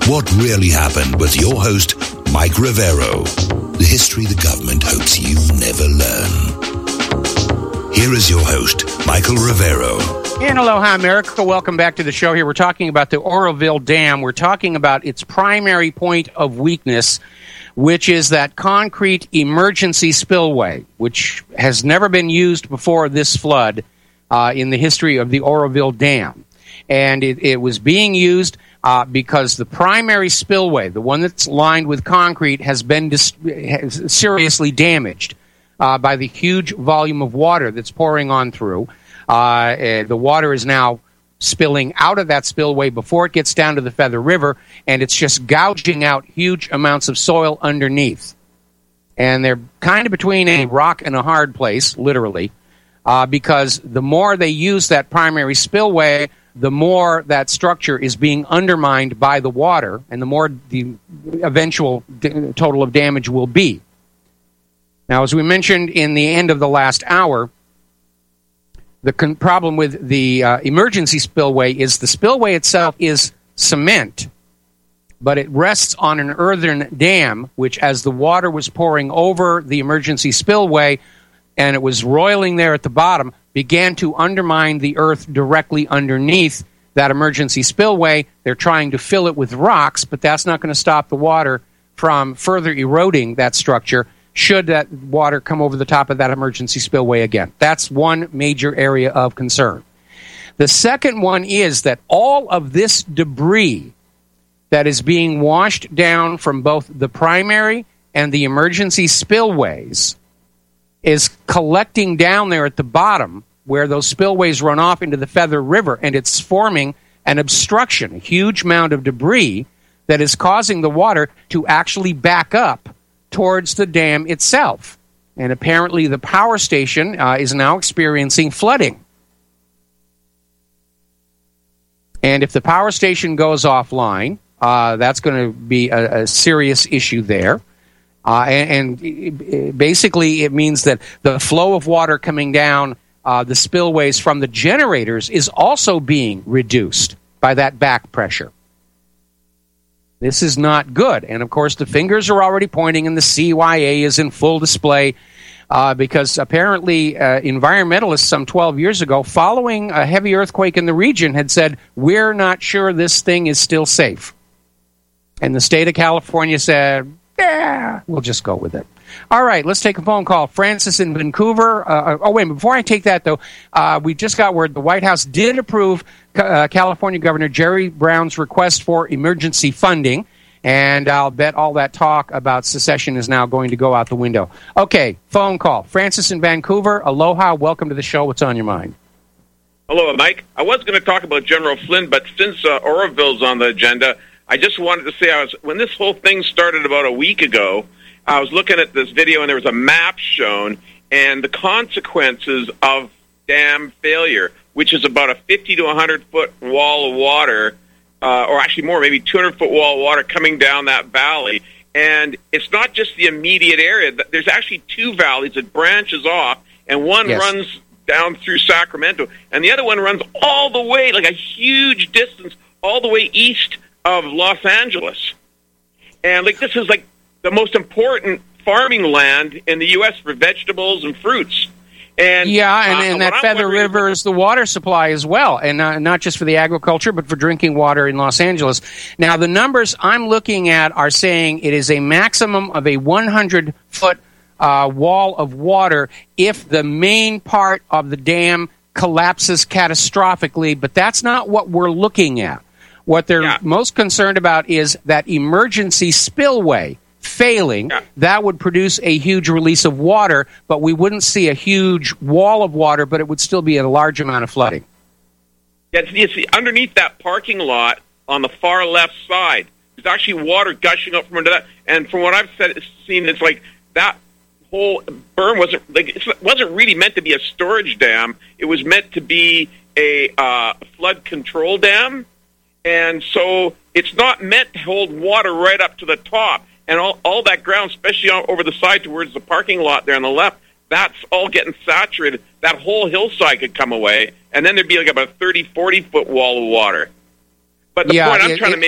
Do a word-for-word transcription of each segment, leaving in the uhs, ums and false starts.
What really happened with your host, Mike Rivero. The history the government hopes you never learn. Here is your host, Michael Rivero. And aloha, America. Welcome back to the show here. We're talking about the Oroville Dam. We're talking about its primary point of weakness, which is that concrete emergency spillway, which has never been used before this flood uh, in the history of the Oroville Dam. And it, it was being used uh, because the primary spillway, the one that's lined with concrete, has been dis- has seriously damaged uh, by the huge volume of water that's pouring on through. Uh, the water is now spilling out of that spillway before it gets down to the Feather River, and it's just gouging out huge amounts of soil underneath. And they're kind of between a rock and a hard place, literally, uh, because the more they use that primary spillway, the more that structure is being undermined by the water, and the more the eventual d- total of damage will be. Now, as we mentioned in the end of the last hour, the con- problem with the uh, emergency spillway is the spillway itself is cement, but it rests on an earthen dam, which as the water was pouring over the emergency spillway and it was roiling there at the bottom, began to undermine the earth directly underneath that emergency spillway. They're trying to fill it with rocks, but that's not going to stop the water from further eroding that structure should that water come over the top of that emergency spillway again. That's one major area of concern. The second one is that all of this debris that is being washed down from both the primary and the emergency spillways is collecting down there at the bottom where those spillways run off into the Feather River, and it's forming an obstruction, a huge mound of debris that is causing the water to actually back up towards the dam itself. And apparently the power station uh, is now experiencing flooding. And if the power station goes offline, uh, that's going to be a, a serious issue there. Uh, and, and basically it means that the flow of water coming down uh, the spillways from the generators is also being reduced by that back pressure. This is not good. And, of course, the fingers are already pointing, and the C Y A is in full display uh, because apparently uh, environmentalists some twelve years ago, following a heavy earthquake in the region, had said, we're not sure this thing is still safe. And the state of California said, yeah, we'll just go with it. All right, let's take a phone call. Francis in Vancouver. Uh, oh, wait, before I take that, though, uh, we just got word the White House did approve uh, California Governor Jerry Brown's request for emergency funding, and I'll bet all that talk about secession is now going to go out the window. Okay, phone call. Francis in Vancouver. Aloha. Welcome to the show. What's on your mind? Hello, Mike. I was going to talk about General Flynn, but since uh, Oroville's on the agenda, I just wanted to say I was when this whole thing started about a week ago, I was looking at this video, and there was a map shown, and the consequences of dam failure, which is about a fifty to one hundred foot wall of water, uh, or actually more, maybe two hundred foot wall of water coming down that valley. And it's not just the immediate area. There's actually two valleys that branches off, and one yes. runs down through Sacramento, and the other one runs all the way, like a huge distance, all the way east of Los Angeles. And like this is like the most important farming land in the U S for vegetables and fruits. And yeah, and, uh, and that Feather River is the water supply as well, and uh, not just for the agriculture, but for drinking water in Los Angeles. Now, the numbers I'm looking at are saying it is a maximum of a one hundred foot uh, wall of water if the main part of the dam collapses catastrophically, but that's not what we're looking at. What they're yeah. most concerned about is that emergency spillway failing. Yeah. That would produce a huge release of water, but we wouldn't see a huge wall of water, but it would still be a large amount of flooding. Yeah, it's, it's underneath that parking lot on the far left side. There's actually water gushing up from under that. And from what I've said, seen, it's like that whole berm wasn't like it wasn't really meant to be a storage dam. It was meant to be a uh, flood control dam. And so it's not meant to hold water right up to the top. And all, all that ground, especially over the side towards the parking lot there on the left, that's all getting saturated. That whole hillside could come away, and then thered be like about a thirty, forty foot wall of water. But the yeah, point I'm it, trying it, to make is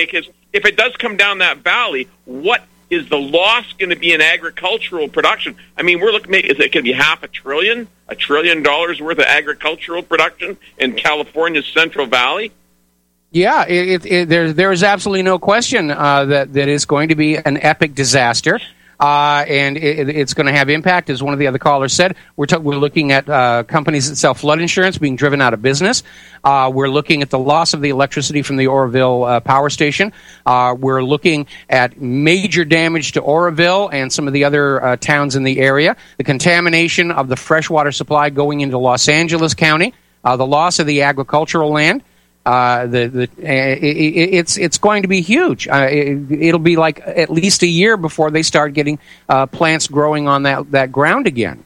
if it does come down that valley, what is the loss going to be in agricultural production? I mean, we're looking, is it going to be half a trillion, a trillion dollars worth of agricultural production in California's Central Valley? Yeah, it, it, it, there, there is absolutely no question uh, that, that it's going to be an epic disaster. Uh, and it, it's going to have impact, as one of the other callers said. We're, t- we're looking at uh, companies that sell flood insurance being driven out of business. Uh, we're looking at the loss of the electricity from the Oroville uh, power station. Uh, we're looking at major damage to Oroville and some of the other uh, towns in the area. The contamination of the freshwater supply going into Los Angeles County. Uh, the loss of the agricultural land. Uh, the the uh, it, it, it's it's going to be huge. Uh, it, it'll be like at least a year before they start getting uh, plants growing on that, that ground again.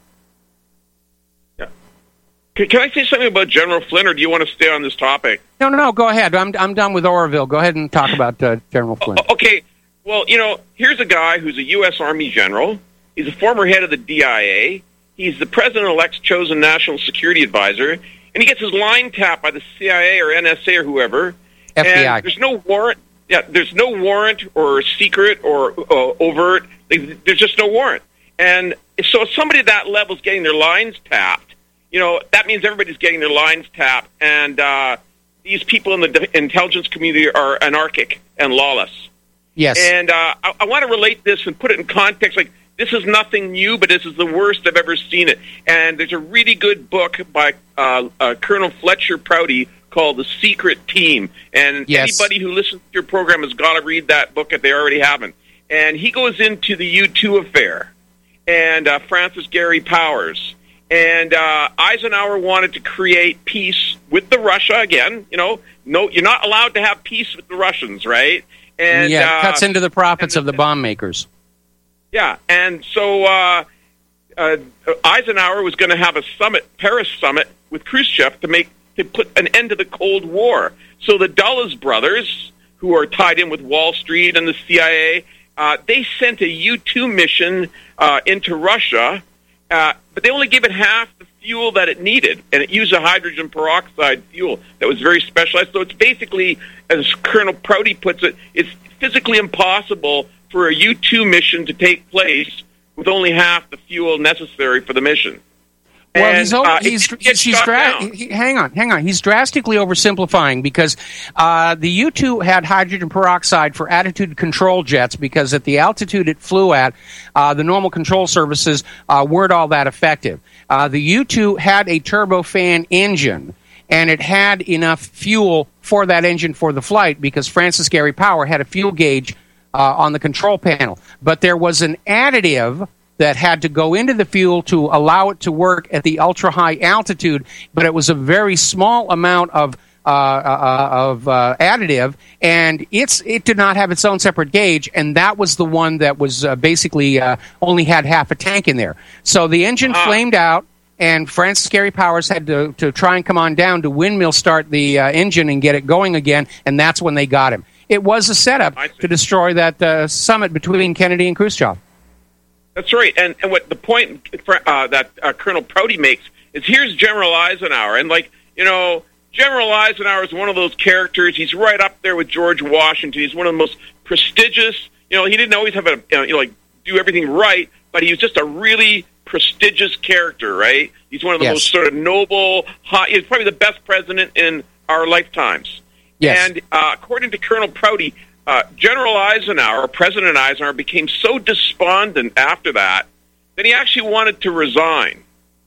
Yeah. Can, can I say something about General Flynn, or do you want to stay on this topic? No, no, no. Go ahead. I'm I'm done with Oroville. Go ahead and talk about uh, General Flynn. Oh, okay. Well, you know, here's a guy who's a U S Army general. He's a former head of the D I A. He's the president-elect's chosen national security advisor. And he gets his line tapped by the C I A or N S A or whoever. F B I. And there's no warrant. Yeah, there's no warrant or secret or uh, overt. There's just no warrant. And so if somebody at that level is getting their lines tapped, you know, that means everybody's getting their lines tapped. And uh, these people in the intelligence community are anarchic and lawless. Yes. And uh, I, I want to relate this and put it in context. Like, this is nothing new, but this is the worst I've ever seen it. And there's a really good book by uh, uh, Colonel Fletcher Prouty called The Secret Team. And yes. Anybody who listens to your program has got to read that book if they already haven't. And he goes into the U two affair and uh, Francis Gary Powers. And uh, Eisenhower wanted to create peace with the Russia again. You know, no, you're not allowed to have peace with the Russians, right? And yeah, it uh, cuts into the profits of the bomb makers. Yeah, and so uh, uh, Eisenhower was going to have a summit, Paris summit, with Khrushchev to make to put an end to the Cold War. So the Dulles brothers, who are tied in with Wall Street and the C I A, uh, they sent a U two mission uh, into Russia, uh, but they only gave it half the fuel that it needed, and it used a hydrogen peroxide fuel that was very specialized. So it's basically, as Colonel Prouty puts it, it's physically impossible for a U two mission to take place with only half the fuel necessary for the mission. Well, and, he's, over, uh, he's, it, he's, he's dra- he, hang on, hang on. He's drastically oversimplifying because uh, the U two had hydrogen peroxide for attitude control jets because at the altitude it flew at, uh, the normal control surfaces uh, weren't all that effective. Uh, the U two had a turbofan engine, and it had enough fuel for that engine for the flight because Francis Gary Powers had a fuel gauge uh, on the control panel. But there was an additive that had to go into the fuel to allow it to work at the ultra-high altitude, but it was a very small amount of uh, uh, of uh, additive, and it's it did not have its own separate gauge, and that was the one that was uh, basically uh, only had half a tank in there. So the engine uh. flamed out, and Francis Gary Powers had to, to try and come on down to windmill start the uh, engine and get it going again, and that's when they got him. It was a setup to destroy that uh, summit between Kennedy and Khrushchev. That's right, and and what the point uh, that uh, Colonel Prouty makes is here's General Eisenhower, and like you know, General Eisenhower is one of those characters. He's right up there with George Washington. He's one of the most prestigious. You know, he didn't always have a you know, like do everything right, but he was just a really prestigious character, right? He's one of the yes. most sort of noble. Hot, he's probably the best president in our lifetimes. Yes. And uh, according to Colonel Prouty, Uh, General Eisenhower, President Eisenhower, became so despondent after that that he actually wanted to resign.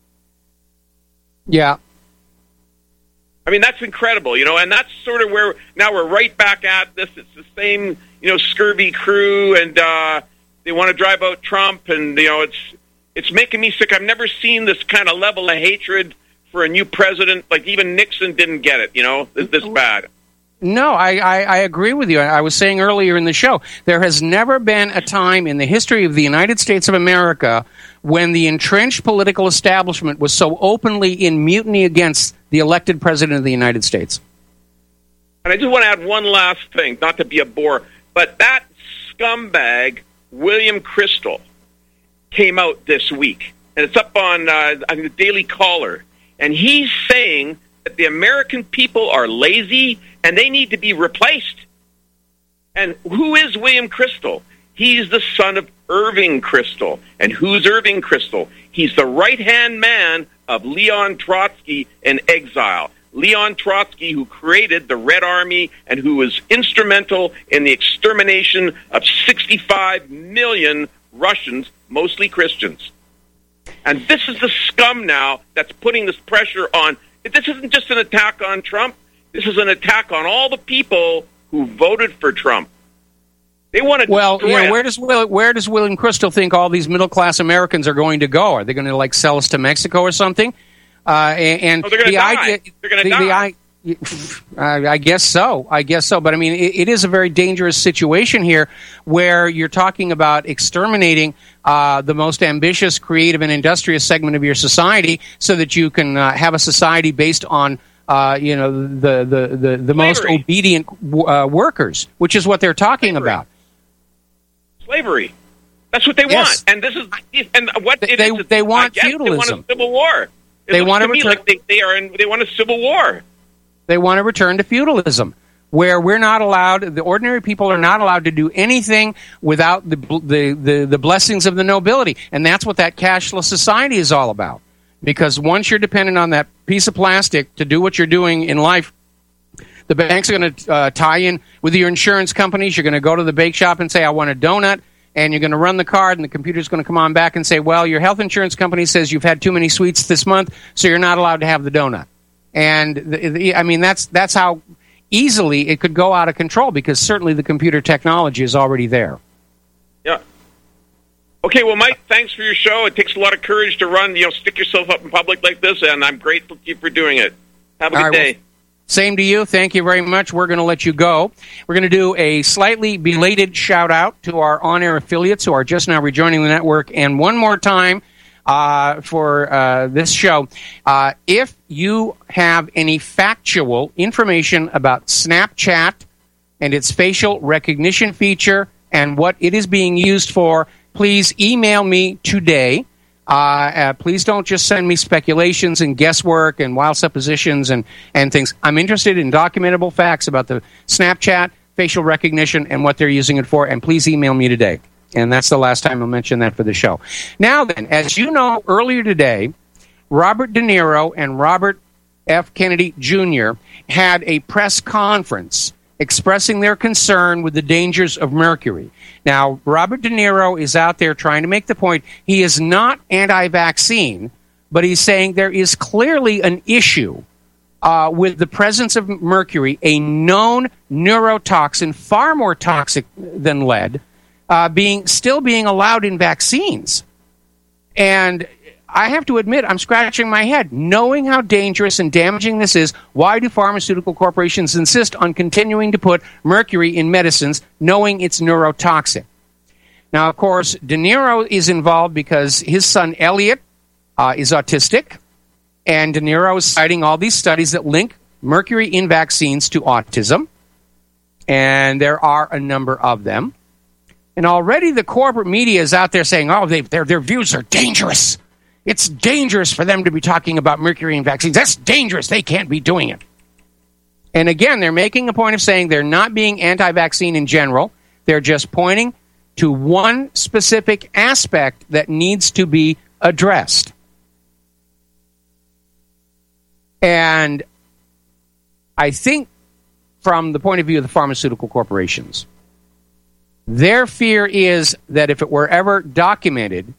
Yeah. I mean, that's incredible, you know, and that's sort of where now we're right back at this. It's the same, you know, scurvy crew, and uh, they want to drive out Trump, and, you know, it's it's making me sick. I've never seen this kind of level of hatred for a new president. Like, even Nixon didn't get it, you know, this, this bad. No, I, I, I agree with you. I was saying earlier in the show, there has never been a time in the history of the United States of America when the entrenched political establishment was so openly in mutiny against the elected president of the United States. And I just want to add one last thing, not to be a bore, but that scumbag, William Crystal, came out this week. And it's up on, uh, on the Daily Caller. And he's saying that the American people are lazy and they need to be replaced. And who is William Kristol? He's the son of Irving Kristol. And who's Irving Kristol? He's the right-hand man of Leon Trotsky in exile. Leon Trotsky, who created the Red Army and who was instrumental in the extermination of sixty-five million Russians, mostly Christians. And this is the scum now that's putting this pressure on. This isn't just an attack on Trump. This is an attack on all the people who voted for Trump. They want to well, destroy you know, where does Will, where does William Kristol think all these middle class Americans are going to go? Are they going to like sell us to Mexico or something? Uh, and and oh, they're going to die. Idea, they're going to die. The, the, I, I guess so. I guess so. But I mean, it, it is a very dangerous situation here, where you're talking about exterminating uh, the most ambitious, creative, and industrious segment of your society, so that you can uh, have a society based on. Uh, you know, the the the, the most obedient uh, workers, which is what they're talking Slavery. about. Slavery. That's what they yes. want, and this is and what they it they, is, they want I guess feudalism. They want a civil war. It they want to to me return. Like they, they are in. They want a civil war. They want to return to feudalism, where we're not allowed. The ordinary people are not allowed to do anything without the the the, the blessings of the nobility, and that's what that cashless society is all about. Because once you're dependent on that piece of plastic to do what you're doing in life, the banks are going to uh, tie in with your insurance companies. You're going to go to the bake shop and say, I want a donut, and you're going to run the card, and the computer's going to come on back and say, well, your health insurance company says you've had too many sweets this month, so you're not allowed to have the donut. And, the, the, I mean, that's that's how easily it could go out of control, because certainly the computer technology is already there. Yeah. Okay, well, Mike, thanks for your show. It takes a lot of courage to run, you know, stick yourself up in public like this, and I'm grateful to you for doing it. Have a All good right, day. Well, same to you. Thank you very much. We're going to let you go. We're going to do a slightly belated shout-out to our on-air affiliates who are just now rejoining the network. And one more time uh, for uh, this show, uh, if you have any factual information about Snapchat and its facial recognition feature and what it is being used for, please email me today. Uh, uh, please don't just send me speculations and guesswork and wild suppositions and, and things. I'm interested in documentable facts about the Snapchat, facial recognition, and what they're using it for, and please email me today. And that's the last time I'll mention that for the show. Now then, as you know, earlier today, Robert De Niro and Robert F. Kennedy Junior had a press conference expressing their concern with the dangers of mercury. Now, Robert De Niro is out there trying to make the point he is not anti-vaccine, but he's saying there is clearly an issue uh, with the presence of mercury, a known neurotoxin, far more toxic than lead, uh, being still being allowed in vaccines. And I have to admit, I'm scratching my head. Knowing how dangerous and damaging this is, why do pharmaceutical corporations insist on continuing to put mercury in medicines, knowing it's neurotoxic? Now, of course, De Niro is involved because his son Elliot uh, is autistic, and De Niro is citing all these studies that link mercury in vaccines to autism, and there are a number of them. And already the corporate media is out there saying, oh, they, their, their views are dangerous. It's dangerous for them to be talking about mercury in vaccines. That's dangerous. They can't be doing it. And again, they're making a point of saying they're not being anti-vaccine in general. They're just pointing to one specific aspect that needs to be addressed. And I think from the point of view of the pharmaceutical corporations, their fear is that if it were ever documented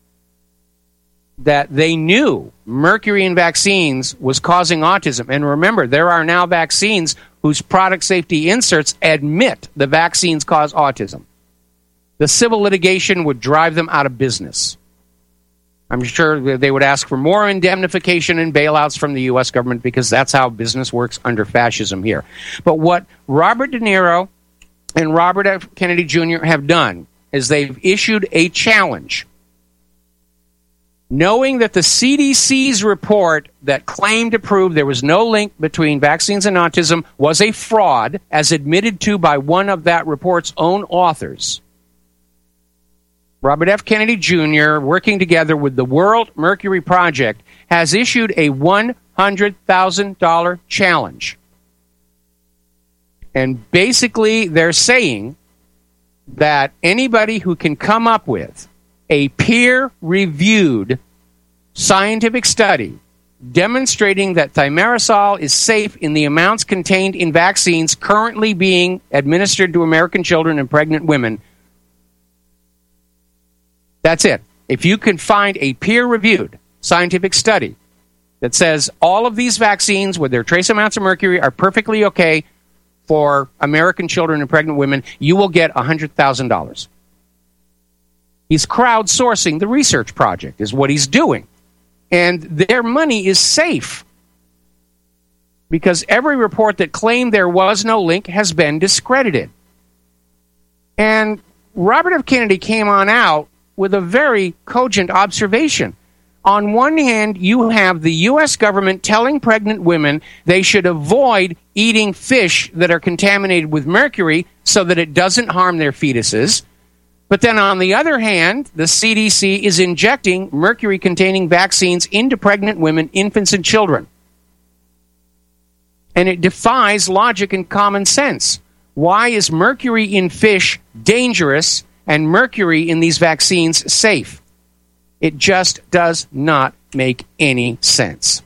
that they knew mercury in vaccines was causing autism. And remember, there are now vaccines whose product safety inserts admit the vaccines cause autism. The civil litigation would drive them out of business. I'm sure they would ask for more indemnification and bailouts from the U S government, because that's how business works under fascism here. But what Robert De Niro and Robert F. Kennedy Junior have done is they've issued a challenge. Knowing that the C D C's report that claimed to prove there was no link between vaccines and autism was a fraud, as admitted to by one of that report's own authors, Robert F. Kennedy Junior, working together with the World Mercury Project, has issued a one hundred thousand dollars challenge. And basically, they're saying that anybody who can come up with a peer-reviewed scientific study demonstrating that thimerosal is safe in the amounts contained in vaccines currently being administered to American children and pregnant women, that's it. If you can find a peer-reviewed scientific study that says all of these vaccines with their trace amounts of mercury are perfectly okay for American children and pregnant women, you will get one hundred thousand dollars. He's crowdsourcing the research project, is what he's doing. And their money is safe because every report that claimed there was no link has been discredited. And Robert F. Kennedy came on out with a very cogent observation. On one hand, you have the U S government telling pregnant women they should avoid eating fish that are contaminated with mercury so that it doesn't harm their fetuses. But then on the other hand, the C D C is injecting mercury-containing vaccines into pregnant women, infants, and children. And it defies logic and common sense. Why is mercury in fish dangerous and mercury in these vaccines safe? It just does not make any sense.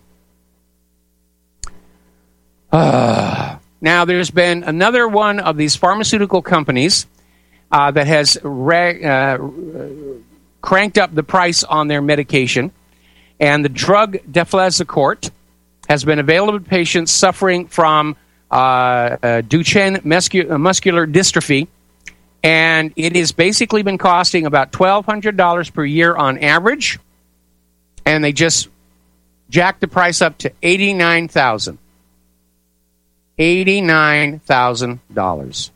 Uh, now, there's been another one of these pharmaceutical companies uh, that has re- uh, cranked up the price on their medication, and the drug deflazacort has been available to patients suffering from uh, uh, Duchenne muscu- muscular dystrophy, and it has basically been costing about twelve hundred dollars per year on average, and they just jacked the price up to eighty-nine thousand dollars. eighty-nine thousand dollars.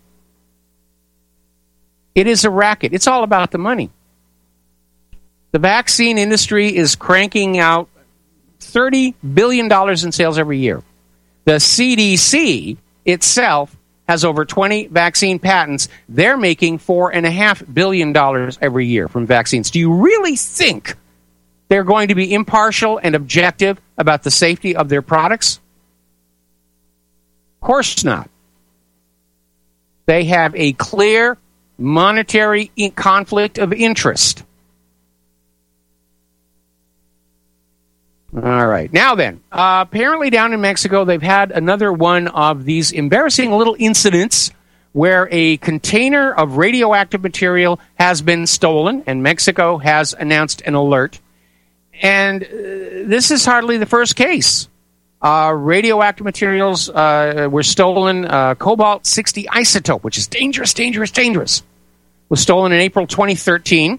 It is a racket. It's all about the money. The vaccine industry is cranking out thirty billion dollars in sales every year. The C D C itself has over twenty vaccine patents. They're making four point five billion dollars every year from vaccines. Do you really think they're going to be impartial and objective about the safety of their products? Of course not. They have a clear monetary conflict of interest. All right. Now then, uh, apparently down in Mexico, they've had another one of these embarrassing little incidents where a container of radioactive material has been stolen, and Mexico has announced an alert. And uh, this is hardly the first case. Uh, radioactive materials uh, were stolen. Uh, cobalt sixty isotope, which is dangerous, dangerous, dangerous, was stolen in April twenty thirteen.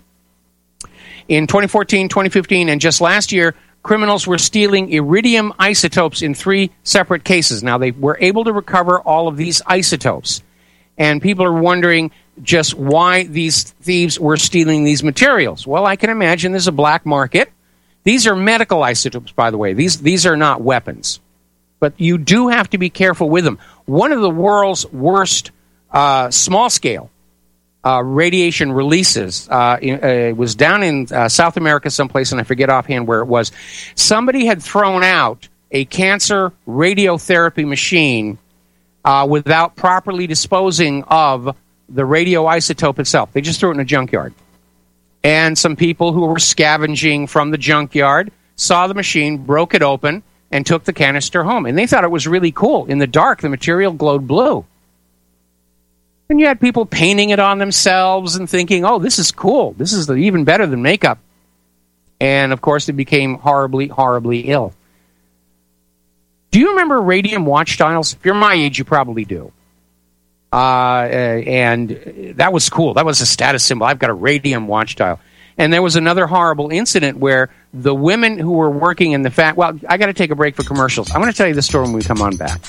In twenty fourteen, twenty fifteen, and just last year, criminals were stealing iridium isotopes in three separate cases. Now, they were able to recover all of these isotopes. And people are wondering just why these thieves were stealing these materials. Well, I can imagine there's a black market. These are medical isotopes, by the way. These these are not weapons. But you do have to be careful with them. One of the world's worst uh, small-scale uh, radiation releases uh, uh, was down in uh, South America someplace, and I forget offhand where it was. Somebody had thrown out a cancer radiotherapy machine uh, without properly disposing of the radioisotope itself. They just threw it in a junkyard. And some people who were scavenging from the junkyard saw the machine, broke it open, and took the canister home. And they thought it was really cool. In the dark, the material glowed blue. And you had people painting it on themselves and thinking, oh, this is cool. This is even better than makeup. And, of course, they became horribly, horribly ill. Do you remember radium watch dials? If you're my age, you probably do. Uh, and that was cool. That was a status symbol. I've got a radium watch dial. And there was another horrible incident where the women who were working in the fact, well, I got to take a break for commercials. I'm going to tell you the story when we come on back.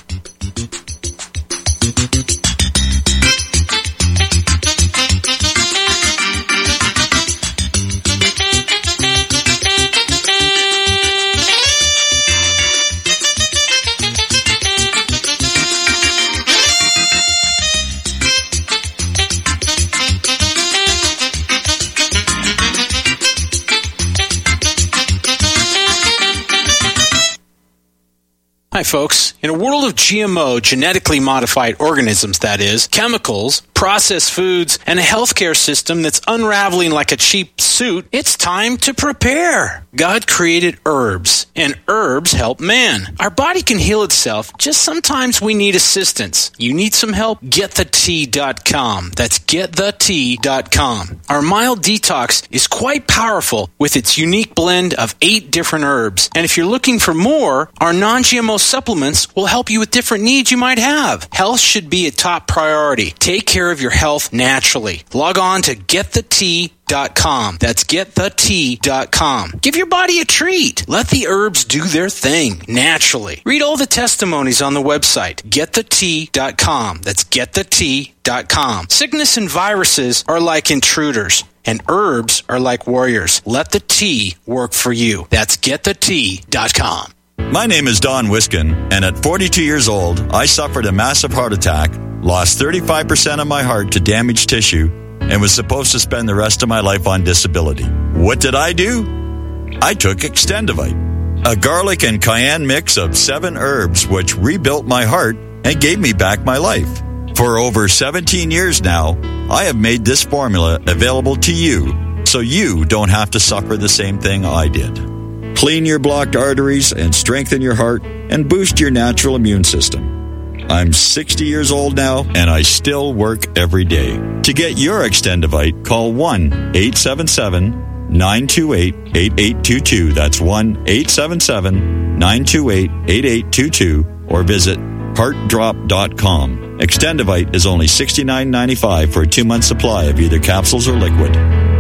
Hi folks. In a world of G M O, genetically modified organisms, that is, chemicals, processed foods, and a healthcare system that's unraveling like a cheap suit, it's time to prepare. God created herbs, and herbs help man. Our body can heal itself, just sometimes we need assistance. You need some help? get the tea dot com. That's get the tea dot com. Our mild detox is quite powerful with its unique blend of eight different herbs. And if you're looking for more, our non-G M O supplements will help you with different needs you might have. Health should be a top priority. Take care of your health naturally. Log on to get the tea dot com. That's get the tea dot com. Give your body a treat. Let the herbs do their thing naturally. Read all the testimonies on the website, get the tea dot com. That's get the tea dot com. Sickness and viruses are like intruders, and herbs are like warriors. Let the tea work for you. That's get the tea dot com. My name is Don Wiskin, and at forty-two years old, I suffered a massive heart attack, lost thirty-five percent of my heart to damaged tissue, and was supposed to spend the rest of my life on disability. What did I do? I took Extendivite, a garlic and cayenne mix of seven herbs which rebuilt my heart and gave me back my life. For over seventeen years now, I have made this formula available to you so you don't have to suffer the same thing I did. Clean your blocked arteries and strengthen your heart and boost your natural immune system. I'm sixty years old now, and I still work every day. To get your Extendivite, call one eight seven seven, nine two eight, eight eight two two. That's one eight seven seven, nine two eight, eight eight two two, or visit heart drop dot com. Extendivite is only sixty-nine ninety-five for a two-month supply of either capsules or liquid.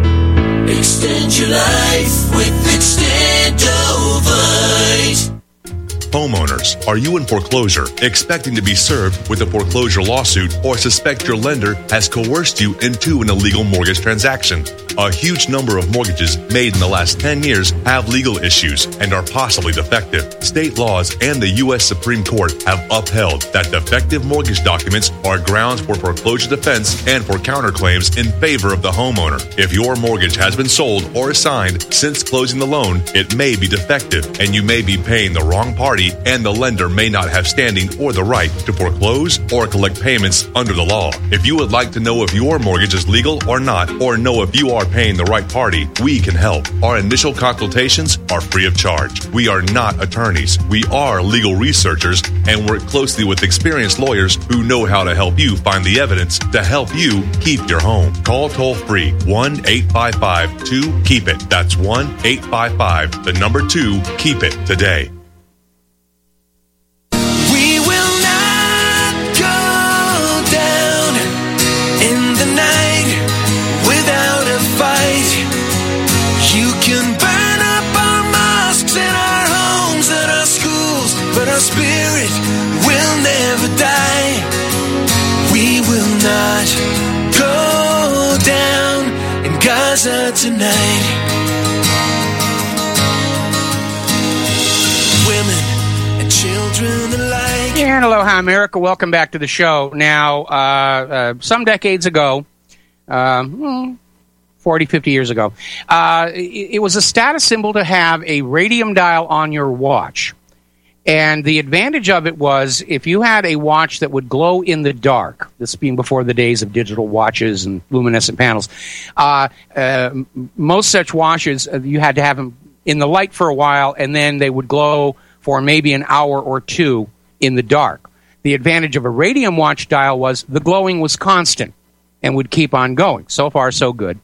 Extend your life with Extendovite. Homeowners, are you in foreclosure, expecting to be served with a foreclosure lawsuit, or suspect your lender has coerced you into an illegal mortgage transaction? A huge number of mortgages made in the last ten years have legal issues and are possibly defective. State laws and the U S Supreme Court have upheld that defective mortgage documents are grounds for foreclosure defense and for counterclaims in favor of the homeowner. If your mortgage has been sold or assigned since closing the loan, it may be defective and you may be paying the wrong party, and the lender may not have standing or the right to foreclose or collect payments under the law. If you would like to know if your mortgage is legal or not, or know if you are paying the right party, we can help. Our initial consultations are free of charge. We are not attorneys. We are legal researchers and work closely with experienced lawyers who know how to help you find the evidence to help you keep your home. Call toll free one eight five five two keep it. That's one eight five five, the number two, keep it today. Spirit will never die. We will not go down in Gaza tonight. Women and children alike. And aloha, America. Welcome back to the show. Now, uh, uh, some decades ago, um, forty, fifty years ago, uh, it, it was a status symbol to have a radium dial on your watch. And the advantage of it was if you had a watch that would glow in the dark, this being before the days of digital watches and luminescent panels, uh, uh, most such watches, uh, you had to have them in the light for a while, and then they would glow for maybe an hour or two in the dark. The advantage of a radium watch dial was the glowing was constant and would keep on going. So far, so good.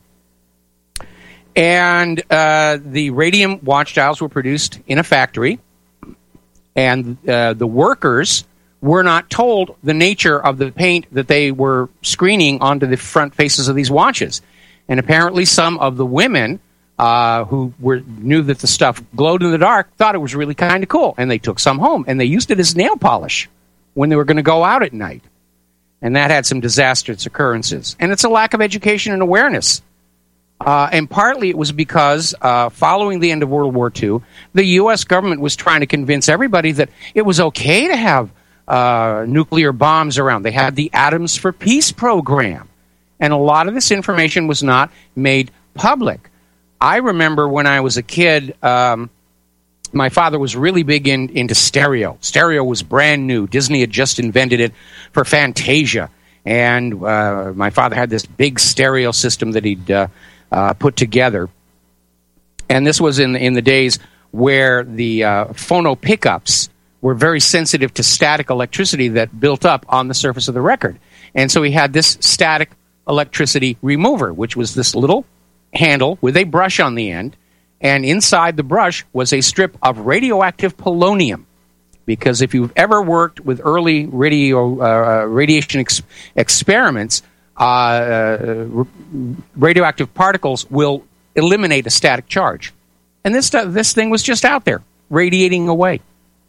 And uh, the radium watch dials were produced in a factory. And uh, the workers were not told the nature of the paint that they were screening onto the front faces of these watches. And apparently some of the women uh, who were knew that the stuff glowed in the dark thought it was really kind of cool. And they took some home, and they used it as nail polish when they were going to go out at night. And that had some disastrous occurrences. And it's a lack of education and awareness. Uh, and partly it was because uh, following the end of World War Two, the U S government was trying to convince everybody that it was okay to have uh, nuclear bombs around. They had the Atoms for Peace program. And a lot of this information was not made public. I remember when I was a kid, um, my father was really big in, into stereo. Stereo was brand new. Disney had just invented it for Fantasia. And uh, my father had this big stereo system that he'd uh, uh, put together. And this was in, in the days where the uh, phono pickups were very sensitive to static electricity that built up on the surface of the record. And so he had this static electricity remover, which was this little handle with a brush on the end. And inside the brush was a strip of radioactive polonium. Because if you've ever worked with early radio uh, radiation ex- experiments, uh, uh, radioactive particles will eliminate a static charge. And this uh, this thing was just out there, radiating away.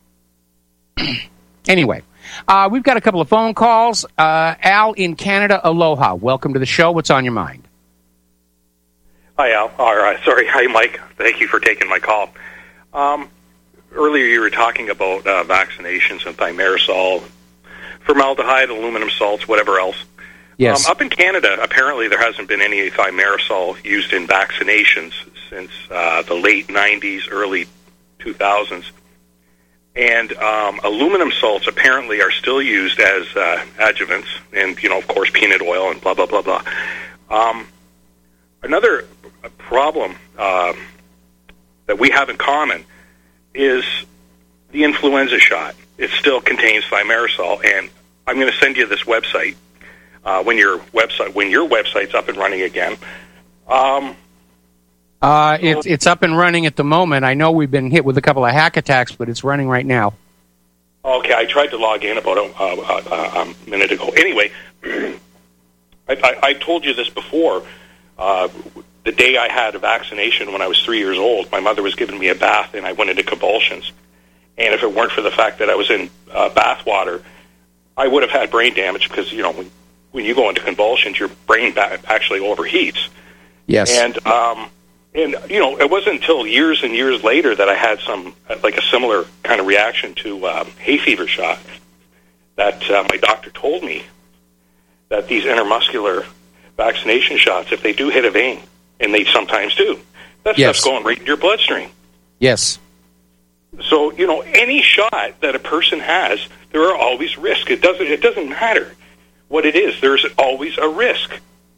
Anyway, uh, we've got a couple of phone calls. Uh, Al in Canada, aloha. Welcome to the show. What's on your mind? Hi, Al. All right. Sorry. Hi, Mike. Thank you for taking my call. Um, earlier you were talking about uh, vaccinations and thimerosal, formaldehyde, aluminum salts, whatever else. Yes. Um, up in Canada, apparently there hasn't been any thimerosal used in vaccinations since uh, the late nineties, early two thousands. And um, aluminum salts apparently are still used as uh, adjuvants, and, you know, of course, peanut oil and blah, blah, blah, blah. Um, another problem uh, that we have in common is the influenza shot. It still contains thimerosal, and I'm going to send you this website uh, when your website when your website's up and running again. Um, uh, it's it's up and running at the moment. I know we've been hit with a couple of hack attacks, but it's running right now. Okay, I tried to log in about a, uh, uh, a minute ago. Anyway, I, I, I told you this before. Uh, the day I had a vaccination when I was three years old, my mother was giving me a bath, and I went into convulsions. And if it weren't for the fact that I was in uh, bath water, I would have had brain damage because, you know, when, when you go into convulsions, your brain ba- actually overheats. Yes. And, um, and, you know, it wasn't until years and years later that I had some, like a similar kind of reaction to um, hay fever shot that uh, my doctor told me that these intermuscular vaccination shots, if they do hit a vein, and they sometimes do, that yes. stuff's going right in your bloodstream. Yes. So, you know, any shot that a person has, there are always risks. It doesn't it doesn't matter what it is. There's always a risk.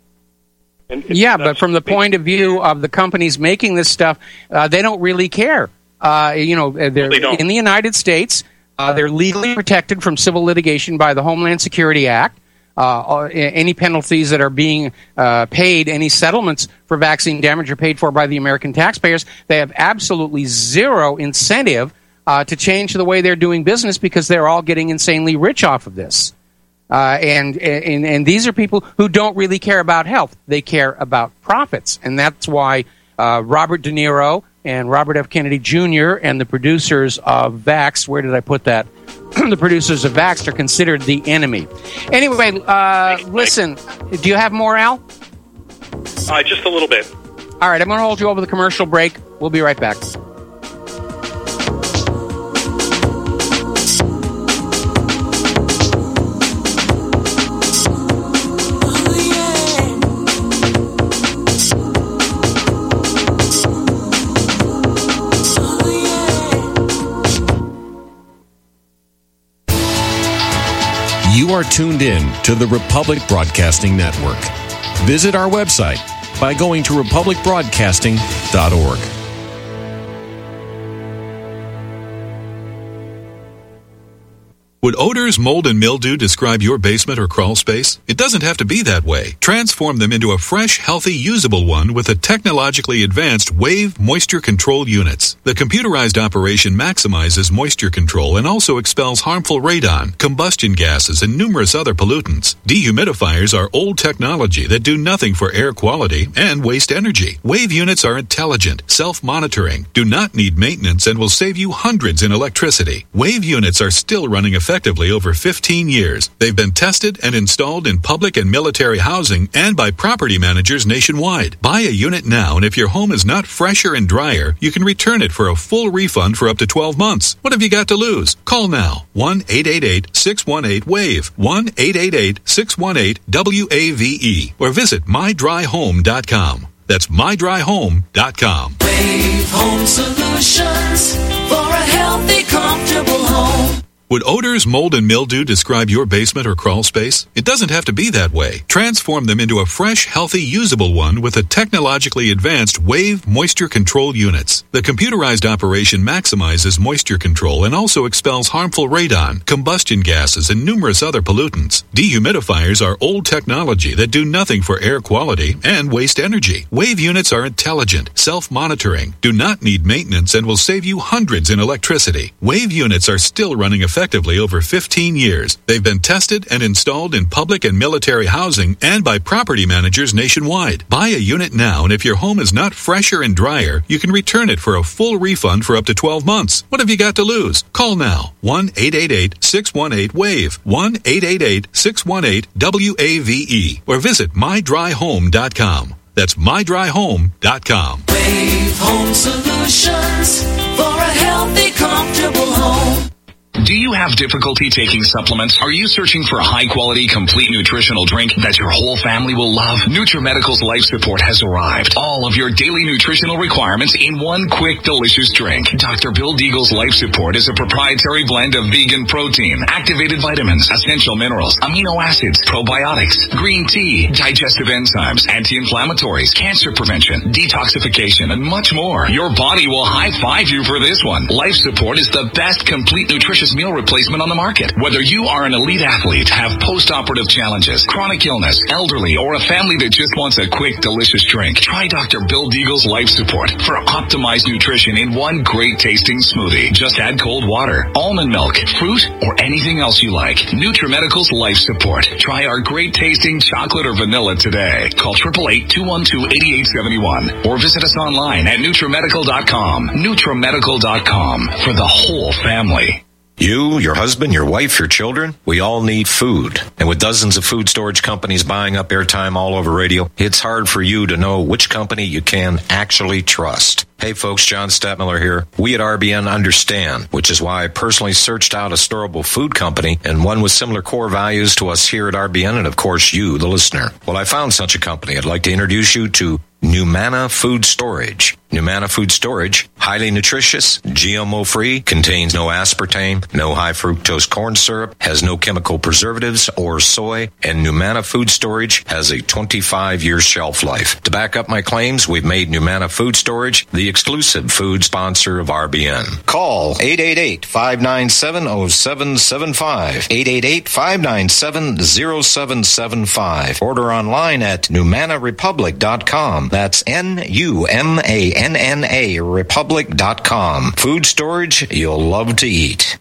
And yeah, but from the point of view of the companies making this stuff, uh, they don't really care. Uh, you know, they're no, they in the United States, uh, they're legally protected from civil litigation by the Homeland Security Act. Uh, any penalties that are being uh, paid, any settlements for vaccine damage are paid for by the American taxpayers. They have absolutely zero incentive uh, to change the way they're doing business because they're all getting insanely rich off of this. Uh, and, and and these are people who don't really care about health. They care about profits. And that's why uh, Robert De Niro and Robert F. Kennedy Junior and the producers of Vaxxed, where did I put that? The producers of Vaxxed are considered the enemy. Anyway, uh, listen, do you have more, Al? Uh, just a little bit. All right, I'm going to hold you over the commercial break. We'll be right back. You are tuned in to the Republic Broadcasting Network. Visit our website by going to republic broadcasting dot org. Would odors, mold, and mildew describe your basement or crawl space? It doesn't have to be that way. Transform them into a fresh, healthy, usable one with the technologically advanced Wave Moisture Control Units. The computerized operation maximizes moisture control and also expels harmful radon, combustion gases, and numerous other pollutants. Dehumidifiers are old technology that do nothing for air quality and waste energy. Wave units are intelligent, self-monitoring, do not need maintenance, and will save you hundreds in electricity. Wave units are still running effectively effectively over fifteen years. They've been tested and installed in public and military housing and by property managers nationwide. Buy a unit now, and if your home is not fresher and drier, you can return it for a full refund for up to twelve months. What have you got to lose? Call now. one eight eight eight, six one eight, WAVE. one eight eight eight, six one eight, W A V E. Or visit my dry home dot com. That's my dry home dot com. Wave Home Solutions for a healthy, comfortable home. Would odors, mold, and mildew describe your basement or crawl space? It doesn't have to be that way. Transform them into a fresh, healthy, usable one with the technologically advanced Wave Moisture Control Units. The computerized operation maximizes moisture control and also expels harmful radon, combustion gases, and numerous other pollutants. Dehumidifiers are old technology that do nothing for air quality and waste energy. Wave units are intelligent, self-monitoring, do not need maintenance, and will save you hundreds in electricity. Wave units are still running effectively. Effectively over fifteen years. They've been tested and installed in public and military housing and by property managers nationwide. Buy a unit now, and if your home is not fresher and drier, you can return it for a full refund for up to twelve months. What have you got to lose? Call now. one eight eight eight, six one eight, WAVE. one eight eight eight, six one eight, W A V E. Or visit my dry home dot com. That's my dry home dot com. Wave Home Solutions for a healthy, comfortable home. Do you have difficulty taking supplements? Are you searching for a high-quality, complete nutritional drink that your whole family will love? NutriMedical's Life Support has arrived. All of your daily nutritional requirements in one quick, delicious drink. Doctor Bill Deagle's Life Support is a proprietary blend of vegan protein, activated vitamins, essential minerals, amino acids, probiotics, green tea, digestive enzymes, anti-inflammatories, cancer prevention, detoxification, and much more. Your body will high-five you for this one. Life Support is the best complete nutrition meal replacement on the market. Whether you are an elite athlete, have post-operative challenges, chronic illness, elderly, or a family that just wants a quick, delicious drink, try Doctor Bill Deagle's Life Support for optimized nutrition in one great tasting smoothie. Just add cold water, almond milk, fruit, or anything else you like. NutriMedical's Life Support. Try our great tasting chocolate or vanilla today. Call eight eight eight, two one two, eight eight seven one or visit us online at NutriMedical dot com. NutriMedical dot com for the whole family. You, your husband, your wife, your children, we all need food. And with dozens of food storage companies buying up airtime all over radio, it's hard for you to know which company you can actually trust. Hey folks, John Stadtmiller here. We at R B N understand, which is why I personally searched out a storable food company and one with similar core values to us here at R B N and of course you, the listener. Well, I found such a company. I'd like to introduce you to Numana Food Storage. Numana Food Storage, highly nutritious, G M O-free, contains no aspartame, no high fructose corn syrup, has no chemical preservatives or soy, and Numana Food Storage has a twenty-five year shelf life. To back up my claims, we've made Numana Food Storage the exclusive food sponsor of R B N. Call eight eight eight, five nine seven, zero seven seven five, eight eight eight, five nine seven, zero seven seven five. Order online at Numana Republic dot com. That's N U M A N N A Republic dot com. Food storage you'll love to eat.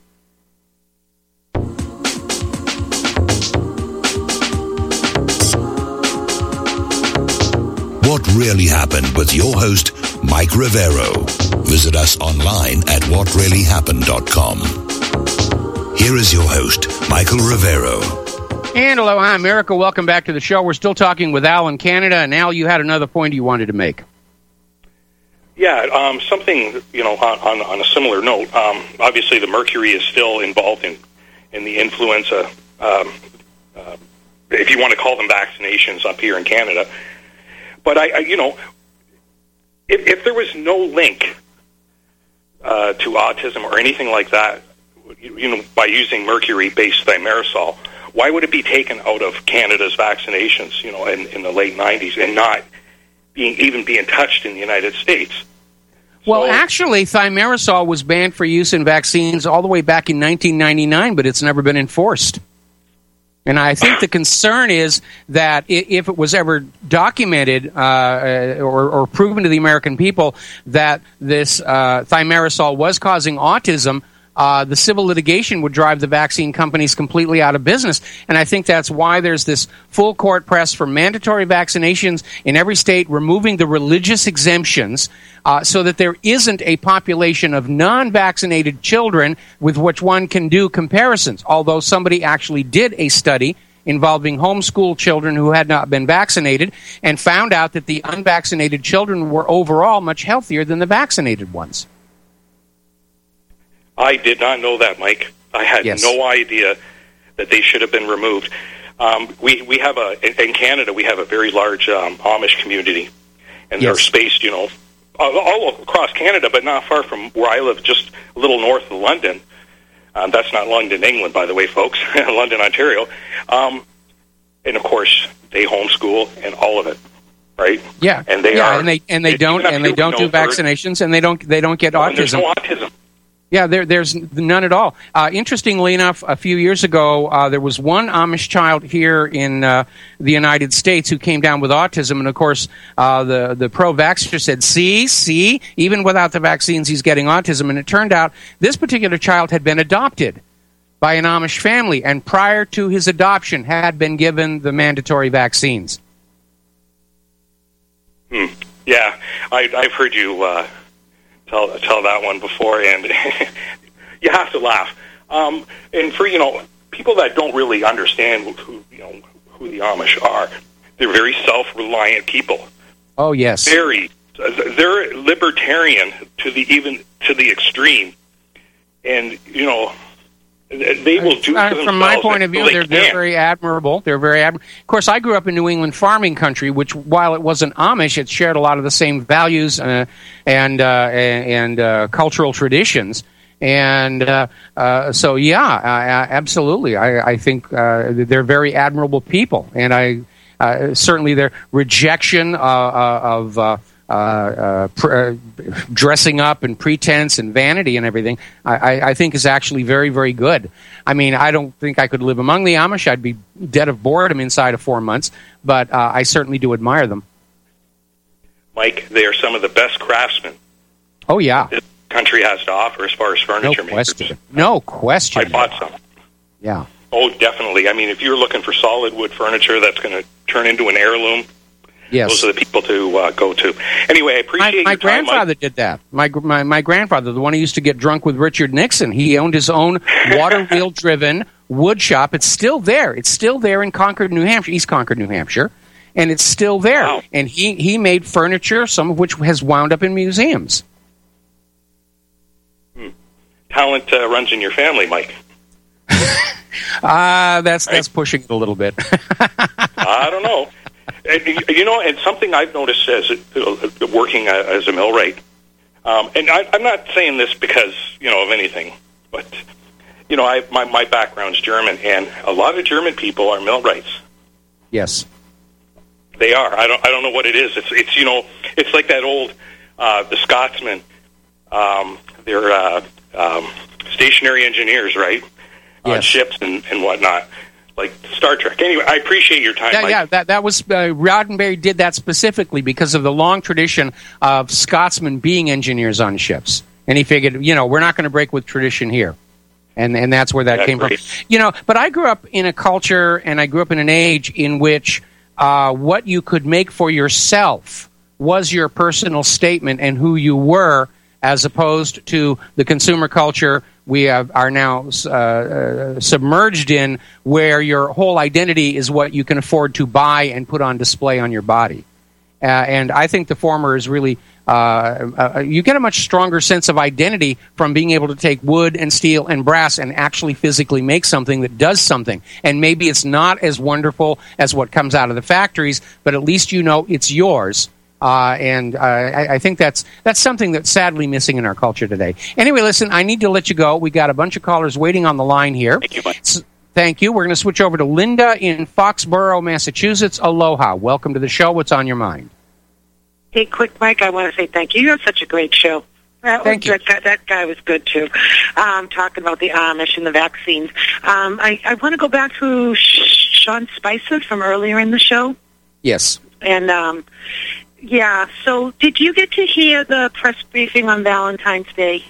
What Really Happened with your host, Mike Rivero. Visit us online at what really happened dot com. Here is your host, Michael Rivero. And aloha, America. Welcome back to the show. We're still talking with Al in Canada. And Al, you had another point you wanted to make. Yeah, um, something, you know, on, on, on a similar note, um, obviously the mercury is still involved in, in the influenza, um, uh, if you want to call them vaccinations up here in Canada. But, I, I you know, if, if there was no link uh, to autism or anything like that, you, you know, by using mercury-based thimerosal, why would it be taken out of Canada's vaccinations, you know, in, in the late nineties and not being even being touched in the United States? Well, so, actually, thimerosal was banned for use in vaccines all the way back in nineteen ninety-nine, but it's never been enforced. And I think the concern is that if it was ever documented uh, or, or proven to the American people that this uh, thimerosal was causing autism, Uh, the civil litigation would drive the vaccine companies completely out of business. And I think that's why there's this full court press for mandatory vaccinations in every state, removing the religious exemptions uh, so that there isn't a population of non-vaccinated children with which one can do comparisons. Although somebody actually did a study involving homeschool children who had not been vaccinated and found out that the unvaccinated children were overall much healthier than the vaccinated ones. I did not know that, Mike. I had yes. no idea that they should have been removed. Um, we we have a in, in Canada we have a very large um, Amish community, and Yes. they're spaced, you know, all, all across Canada, but not far from where I live, just a little north of London. Um, that's not London, England, by the way, folks. London, Ontario. Um, and of course, they homeschool and all of it, right? Yeah, and they yeah, are, and they and they don't and they don't do vaccinations, and they don't they don't get no, autism. There's no autism. Yeah, there, there's none at all. Uh, interestingly enough, a few years ago, uh, there was one Amish child here in uh, the United States who came down with autism, and of course, uh, the the pro-vaxxer said, "See, see, even without the vaccines, he's getting autism." And it turned out this particular child had been adopted by an Amish family, and prior to his adoption, had been given the mandatory vaccines. Hmm. Yeah, I, I've heard you. Uh, Tell, tell that one before, and you have to laugh. Um, and for, you know, people that don't really understand who, you know, who the Amish are, they're very self-reliant people. Oh, yes. Very. They're libertarian to the even to the extreme, and you know, they will do uh, for from my point of view, they they're, they're very admirable. They're very admirable. Of course, I grew up in New England farming country, which, while it wasn't Amish, it shared a lot of the same values uh, and uh, and uh, cultural traditions. And uh, uh, so, yeah, uh, absolutely. I, I think uh, they're very admirable people, and I uh, certainly their rejection uh, uh, of. Uh, Uh, uh, pr- uh, dressing up and pretense and vanity and everything, I, I, I think is actually very, very good. I mean, I don't think I could live among the Amish. I'd be dead of boredom inside of four months, but uh, I certainly do admire them. Mike, they are some of the best craftsmen. Oh, yeah. This country has to offer as far as furniture no question. makers. No question. I bought some. Yeah. Oh, definitely. I mean, if you're looking for solid wood furniture that's going to turn into an heirloom, yes. Those are the people to uh, go to. Anyway, I appreciate my, my your time, grandfather Mike. did that. My, my my grandfather, the one who used to get drunk with Richard Nixon, he owned his own water wheel driven wood shop. It's still there. It's still there in Concord, New Hampshire, East Concord, New Hampshire, and it's still there. Wow. And he he made furniture, some of which has wound up in museums. Hmm. Talent uh, runs in your family, Mike. Ah, uh, that's right? that's pushing it a little bit. I don't know. And, you know, and something I've noticed as uh, working as a millwright, um, and I, I'm not saying this because, you know, of anything, but, you know, I, my, my background's German, and a lot of German people are millwrights. Yes. They are. I don't I don't know what it is. It's, it's you know, it's like that old, uh, the Scotsmen, um, they're uh, um, stationary engineers, right, yes. on ships and, and whatnot. Like Star Trek. Anyway, I appreciate your time, yeah, Mike. Yeah, that, that was, uh, Roddenberry did that specifically because of the long tradition of Scotsmen being engineers on ships. And he figured, you know, we're not going to break with tradition here. And and that's where that yeah, came great. from. You know, but I grew up in a culture and I grew up in an age in which uh, what you could make for yourself was your personal statement and who you were, as opposed to the consumer culture we have, are now uh, uh, submerged in, where your whole identity is what you can afford to buy and put on display on your body. Uh, and I think the former is really, uh, uh, you get a much stronger sense of identity from being able to take wood and steel and brass and actually physically make something that does something. And maybe it's not as wonderful as what comes out of the factories, but at least you know it's yours. Uh, and uh, I, I think that's that's something that's sadly missing in our culture today. Anyway, listen, I need to let you go. We got a bunch of callers waiting on the line here. Thank you, Mike. So, thank you. We're going to switch over to Linda in Foxborough, Massachusetts. Aloha. Welcome to the show. What's on your mind? Hey, quick, Mike, I want to say thank you. You have such a great show. That, Thank was, you. That guy, that guy was good, too, um, talking about the Amish and the vaccines. Um, I, I want to go back to Sean Spicer from earlier in the show. Yes. And, um, yeah, so did you get to hear the press briefing on Valentine's Day?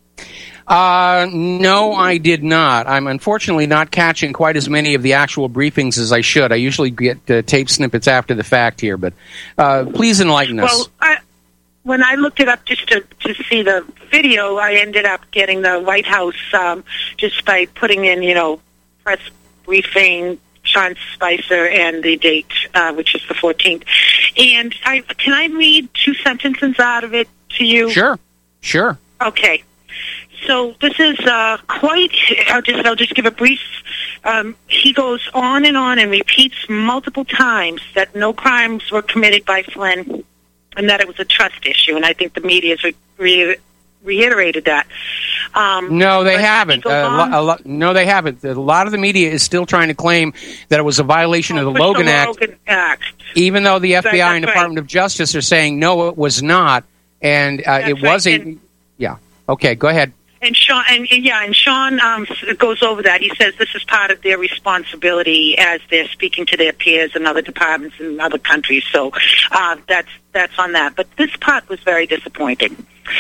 Uh, no, I did not. I'm unfortunately not catching quite as many of the actual briefings as I should. I usually get uh, tape snippets after the fact here, but uh, please enlighten us. Well, I, when I looked it up just to, to see the video, I ended up getting the White House um, just by putting in, you know, press briefing, Sean Spicer, and the date, uh, which is the fourteenth. And I can I read two sentences out of it to you? Sure, sure. Okay. So this is uh, quite. I'll just I'll just give a brief. Um, he goes on and on and repeats multiple times that no crimes were committed by Flynn. and that it was a trust issue. And I think the media has re- re- reiterated that. Um, no, they but haven't. he goes Uh, on- lo- a lo- no, they haven't. A lot of the media is still trying to claim that it was a violation of the Push Logan the Act, Logan Act. even though the F B I Right, and that's Department of Justice are saying no, it was not, and uh, That's it was right. a. And- Yeah. Okay. Go ahead. And Sean, and and yeah, and Sean um, s- goes over that. He says this is part of their responsibility as they're speaking to their peers in other departments in other countries. So uh, that's that's on that. But this part was very disappointing.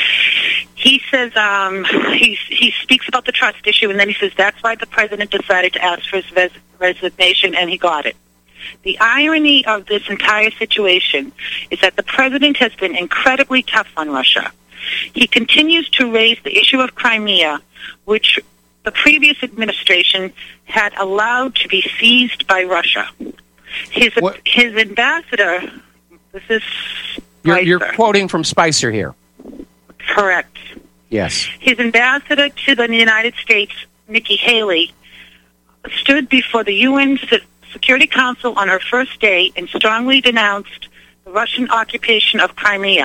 He says um, he he speaks about the trust issue, and then he says that's why the president decided to ask for his res- resignation, and he got it. The irony of this entire situation is that the president has been incredibly tough on Russia. He continues to raise the issue of Crimea, which the previous administration had allowed to be seized by Russia. His What? his ambassador, this is You're, you're Spicer. quoting from Spicer here. Correct. Yes. His ambassador to the United States, Nikki Haley, stood before the U N Se- Security Council on her first day and strongly denounced the Russian occupation of Crimea.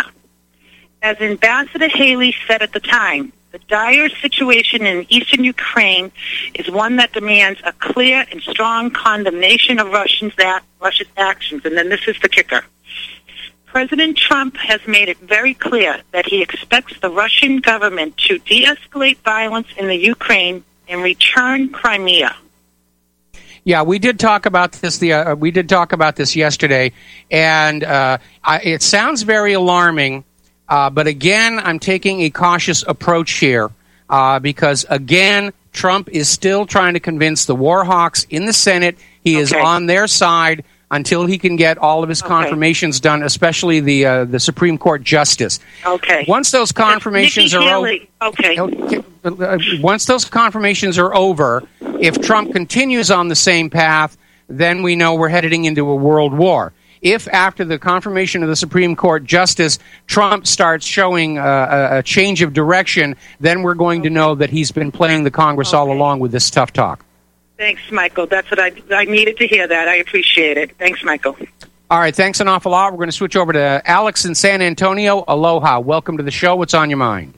As Ambassador Haley said at the time, the dire situation in eastern Ukraine is one that demands a clear and strong condemnation of Russians that, Russia's actions. And then this is the kicker. President Trump has made it very clear that he expects the Russian government to de-escalate violence in the Ukraine and return Crimea. Yeah, we did talk about this. The uh, we did talk about this yesterday, and uh, I, it sounds very alarming. Uh, but again, I'm taking a cautious approach here uh, because again, Trump is still trying to convince the war hawks in the Senate he is Okay. on their side until he can get all of his Okay. confirmations done, especially the uh, the Supreme Court justice. Okay. Once those confirmations Nikki are over. Haley. Okay. Okay, uh, once those confirmations are over, if Trump continues on the same path, then we know we're heading into a world war. If after the confirmation of the Supreme Court justice, Trump starts showing uh, a, a change of direction, then we're going to know that he's been playing the Congress all along with this tough talk. Thanks, Michael. That's what I, I needed to hear that. I appreciate it. Thanks, Michael. All right, thanks an awful lot. We're going to switch over to Alex in San Antonio. Aloha. Welcome to the show. What's on your mind?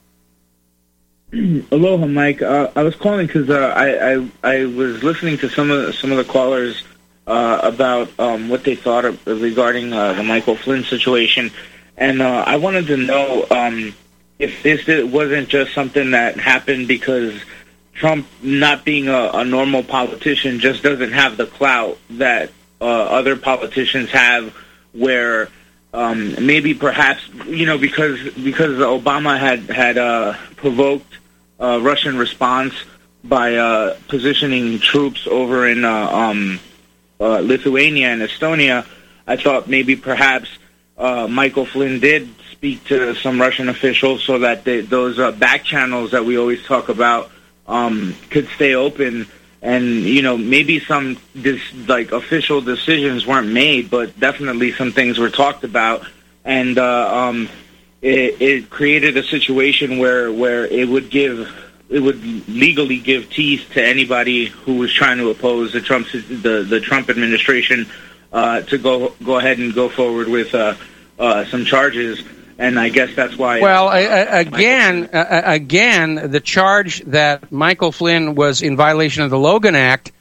Aloha, Mike. Uh, I was calling because uh, I, I I was listening to some of the, some of the callers uh, about um, what they thought of, regarding uh, the Michael Flynn situation, and uh, I wanted to know um, if this wasn't just something that happened because Trump, not being a, a normal politician, just doesn't have the clout that uh, other politicians have, where um, maybe perhaps you know because because Obama had had uh, provoked Uh, Russian response by uh, positioning troops over in uh, um, uh, Lithuania and Estonia. I thought maybe perhaps uh, Michael Flynn did speak to some Russian officials so that they, those uh, back channels that we always talk about um, could stay open. And, you know, maybe some dis- like official decisions weren't made, but definitely some things were talked about. And uh, um It, it created a situation where, where it would give it would legally give teeth to anybody who was trying to oppose the Trump the, the Trump administration uh, to go go ahead and go forward with uh, uh, some charges, and I guess that's why. Well, uh, uh, again, uh, again, the charge that Michael Flynn was in violation of the Logan Act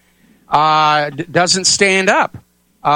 uh, d- doesn't stand up. Uh,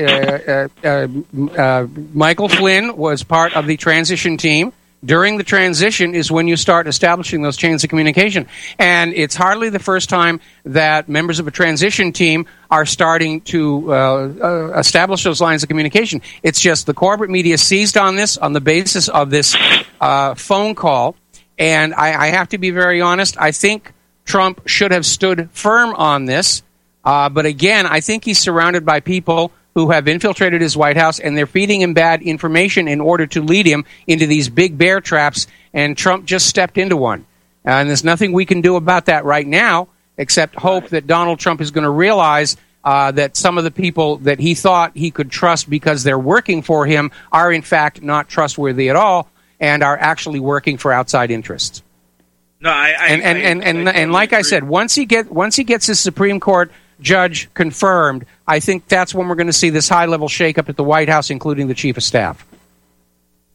uh, uh, uh, Michael Flynn was part of the transition team. During the transition is when you start establishing those chains of communication. And it's hardly the first time that members of a transition team are starting to uh, uh, establish those lines of communication. It's just the corporate media seized on this on the basis of this uh, phone call. And I, I have to be very honest, I think Trump should have stood firm on this. Uh, but again, I think he's surrounded by people who have infiltrated his White House, and they're feeding him bad information in order to lead him into these big bear traps, and Trump just stepped into one. Uh, and there's nothing we can do about that right now, except hope that Donald Trump is going to realize uh, that some of the people that he thought he could trust because they're working for him are, in fact, not trustworthy at all and are actually working for outside interests. No, I, I and and I, and and, I, and, and like I said, once he get once he gets his Supreme Court judge confirmed, I think that's when we're going to see this high-level shakeup at the White House, including the chief of staff.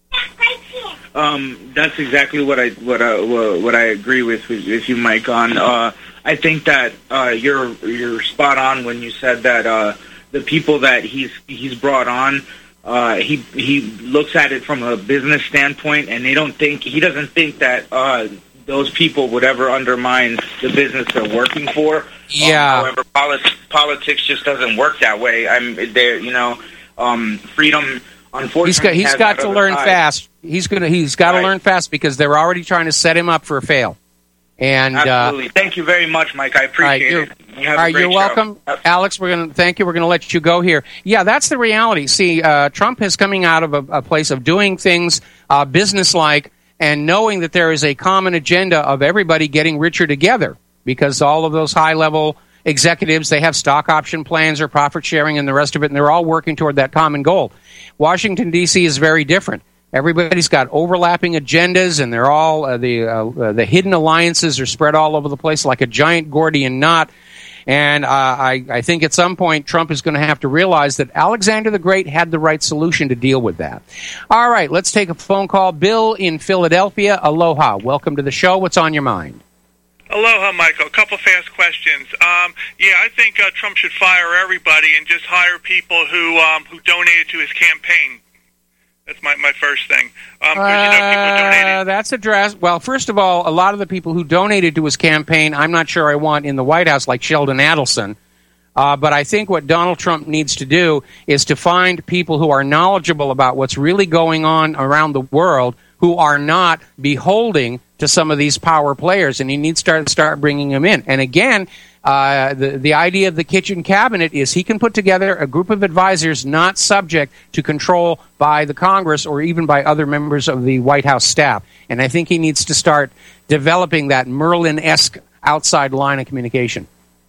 Um, that's exactly what I what I what I agree with with, with you, Mike. On uh, I think that uh, you're you're spot on when you said that uh, the people that he's he's brought on, uh, he he looks at it from a business standpoint, and they don't think he doesn't think that uh, those people would ever undermine the business they're working for. Yeah. Um, however, politics politics just doesn't work that way. I'm there, you know, um, freedom. Unfortunately, he's got he's has got that to other learn side. fast. He's gonna he's got to Right. learn fast because they're already trying to set him up for a fail. And Absolutely. Uh, Thank you very much, Mike. I appreciate all it. right, You have all a right, great you're show. welcome, Alex. We're gonna thank you. We're gonna let you go here. Yeah, that's the reality. See, uh, Trump is coming out of a, a place of doing things uh, businesslike and knowing that there is a common agenda of everybody getting richer together because all of those high level executives, they have stock option plans or profit sharing and the rest of it, and they're all working toward that common goal. Washington, D C is very different. Everybody's got overlapping agendas, and they're all uh, the uh, uh, the hidden alliances are spread all over the place like a giant Gordian knot. And uh, I, I think at some point Trump is going to have to realize that Alexander the Great had the right solution to deal with that. All right, let's take a phone call. Bill in Philadelphia, aloha. Welcome to the show. What's on your mind? Aloha, Michael. A couple fast questions. Um, yeah, I think uh, Trump should fire everybody and just hire people who um, who donated to his campaign. That's my, my first thing. Um, 'cause, you know, people donated. Uh, that's addressed. Well, first of all, a lot of the people who donated to his campaign, I'm not sure I want in the White House, like Sheldon Adelson. Uh, but I think what Donald Trump needs to do is to find people who are knowledgeable about what's really going on around the world, who are not beholding to some of these power players, and he needs to start, start bringing them in. And again, uh, the, the idea of the kitchen cabinet is he can put together a group of advisors not subject to control by the Congress or even by other members of the White House staff. And I think he needs to start developing that Merlin-esque outside line of communication.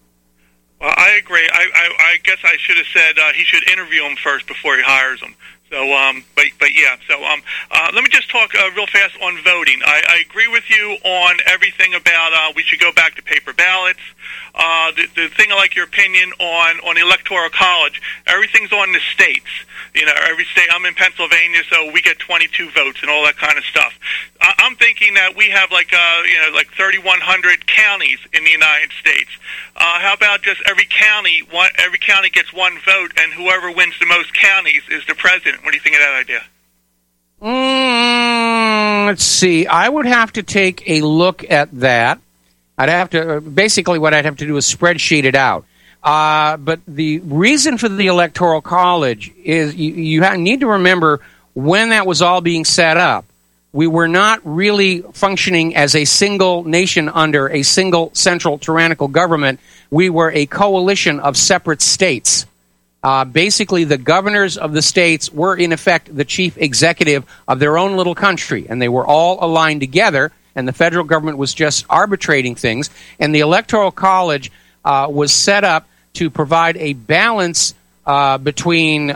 Well, I agree. I, I, I guess I should have said uh, he should interview him first before he hires him. So, um, but but yeah. So, um, uh, let me just talk uh, real fast on voting. I, I agree with you on everything about uh, we should go back to paper ballots. Uh, the, the thing I like your opinion on on the Electoral College. Everything's on the states. You know, every state. I'm in Pennsylvania, so we get twenty-two votes and all that kind of stuff. I, I'm thinking that we have like uh, you know, like thirty-one hundred counties in the United States. Uh, how about just every county? One, every county gets one vote, and whoever wins the most counties is the president. What do you think of that idea? Mm, let's see. I would have to take a look at that. I'd have to uh, basically what I'd have to do is spreadsheet it out. Uh, but the reason for the Electoral College is you, you have, need to remember when that was all being set up. We were not really functioning as a single nation under a single central tyrannical government. We were a coalition of separate states. Uh, basically, the governors of the states were, in effect, the chief executive of their own little country, and they were all aligned together, and the federal government was just arbitrating things. And the Electoral College uh, was set up to provide a balance uh, between uh,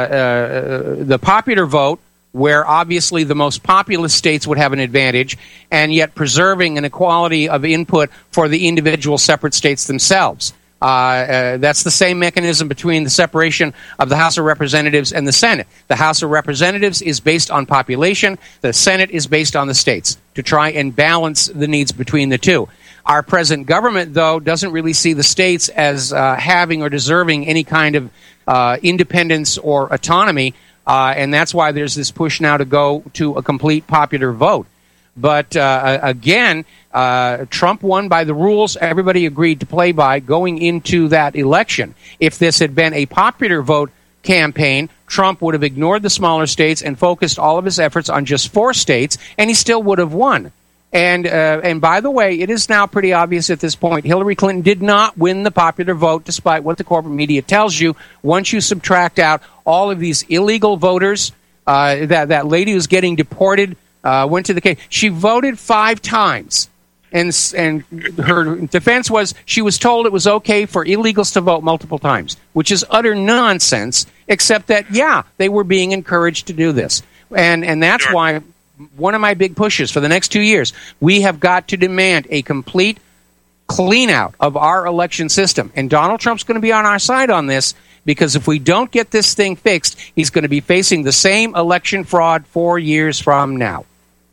uh, the popular vote, where obviously the most populous states would have an advantage, and yet preserving an equality of input for the individual separate states themselves. Uh, uh, that's the same mechanism between the separation of the House of Representatives and the Senate. The House of Representatives is based on population. The Senate is based on the states to try and balance the needs between the two. Our present government, though, doesn't really see the states as uh, having or deserving any kind of uh, independence or autonomy. Uh, and that's why there's this push now to go to a complete popular vote. But uh, again, uh, Trump won by the rules everybody agreed to play by going into that election. If this had been a popular vote campaign, Trump would have ignored the smaller states and focused all of his efforts on just four states, and he still would have won. And uh, and by the way, it is now pretty obvious at this point, Hillary Clinton did not win the popular vote, despite what the corporate media tells you. Once you subtract out all of these illegal voters, uh, that, that lady who's getting deported uh, went to the case. She voted five times. And, and her defense was she was told it was okay for illegals to vote multiple times, which is utter nonsense, except that, yeah, they were being encouraged to do this. And, and that's Sure. why one of my big pushes for the next two years, we have got to demand a complete clean out of our election system. And Donald Trump's going to be on our side on this, because if we don't get this thing fixed, he's going to be facing the same election fraud four years from now.